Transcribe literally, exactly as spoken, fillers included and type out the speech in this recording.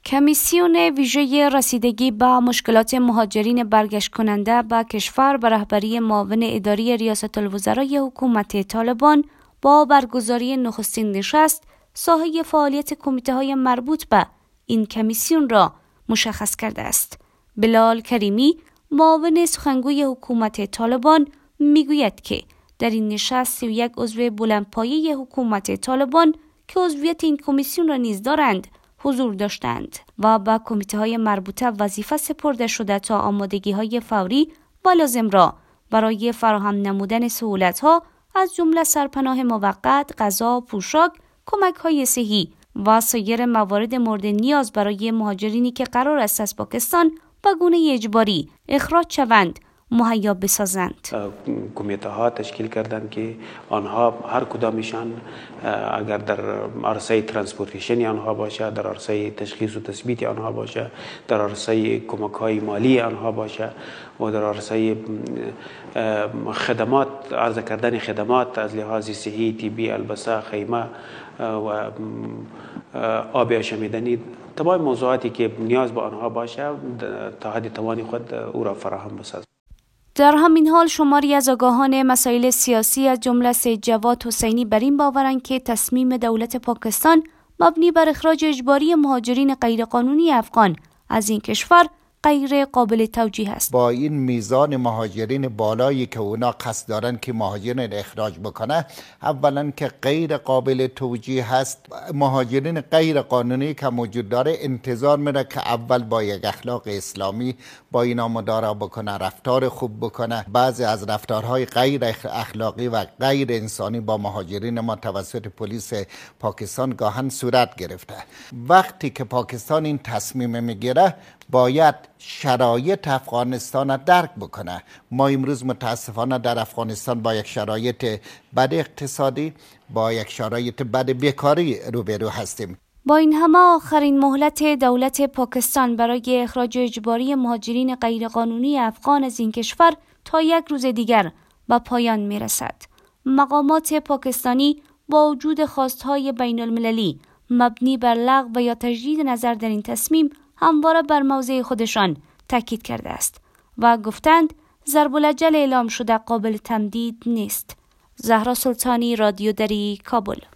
کمیسیون ویژه رسیدگی به مشکلات مهاجرین برگشت کننده به کشور به رهبری معاون اداری ریاست الوزرای حکومت طالبان با برگزاری نخستین نشست ساحه فعالیت کمیته‌های مربوط به این کمیسیون را مشخص کرده است. بلال کریمی معاون سخنگوی حکومت طالبان میگوید که در این نشست سی و یک عضو بلندپایه حکومت طالبان که عضویت این کمیسیون را نیز دارند حضور داشتند و با کمیته‌های مربوطه وظیفه سپرده شده تا آمادگی‌های فوری و لازم را برای فراهم نمودن سهولت‌ها از جمله سرپناه موقت، غذا، پوشاک، کمک‌های صحی و سایر موارد مورد نیاز برای مهاجرینی که قرار است از پاکستان به گونه اجباری اخراج شوند مهیا بسازند. کمیته ها تشکیل کردند که آنها هر کدامشان اگر در عرصه ترانسپورتیشن آنها باشه، در عرصه تشخیص و تثبیت آنها باشه، در عرصه کمک های مالی آنها باشه و در عرصه خدمات، عرضه کردن خدمات از لحاظ صحی، طبی، البسه، خیمه و آب آشامیدنی، تمام موضوعاتی که نیاز به آنها باشه تا حد توان خود او را فراهم بسازد. در همین حال شماری از آگاهان مسائل سیاسی از جمله سید جواد حسینی بر این باورند که تصمیم دولت پاکستان مبنی بر اخراج اجباری مهاجرین غیرقانونی افغان از این کشور غیر قابل توجیه است. با این میزان مهاجرین بالایی که اونا قصد دارن که مهاجرین اخراج بکنه، اولا که غیر قابل توجیه هست. مهاجرین غیر قانونی که موجود داره انتظار میره که اول با یک اخلاق اسلامی با اینا مدارا بکنه، رفتار خوب بکنه. بعضی از رفتارهای غیر اخلاقی و غیر انسانی با مهاجرین ما توسط پلیس پاکستان گاهن صورت گرفته. وقتی که پاکستان این تصمیم میگیره باید شرایط افغانستان را درک بکنه. ما امروز متاسفانه در افغانستان با یک شرایط بد اقتصادی، با یک شرایط بد بیکاری روبرو هستیم. با این همه آخرین مهلت دولت پاکستان برای اخراج اجباری مهاجرین غیرقانونی افغان از این کشور تا یک روز دیگر به پایان میرسد. مقامات پاکستانی با وجود خواستهای بین المللی مبنی بر لغو و یا تجدید نظر در این تصمیم همواره بر موضع خودشان تاکید کرده است و گفتند ضرب الاجل اعلام شده قابل تمدید نیست. زهرا سلطانی، رادیو دری، کابل.